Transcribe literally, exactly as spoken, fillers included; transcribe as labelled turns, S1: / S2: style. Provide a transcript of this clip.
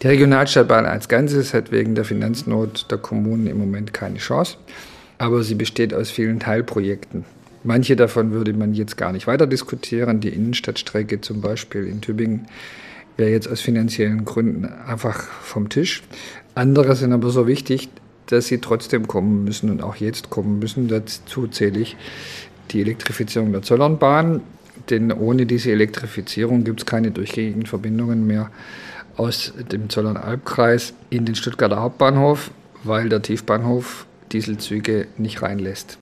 S1: Die Regionalstadtbahn als Ganzes hat wegen der Finanznot der Kommunen im Moment keine Chance, aber sie besteht aus vielen Teilprojekten. Manche davon würde man jetzt gar nicht weiter diskutieren. Die Innenstadtstrecke zum Beispiel in Tübingen wäre jetzt aus finanziellen Gründen einfach vom Tisch. Andere sind aber so wichtig, dass sie trotzdem kommen müssen und auch jetzt kommen müssen. Dazu zähle ich die Elektrifizierung der Zollernbahn, denn ohne diese Elektrifizierung gibt es keine durchgängigen Verbindungen mehr aus dem Zollern-Albkreis in den Stuttgarter Hauptbahnhof, weil der Tiefbahnhof Dieselzüge nicht reinlässt.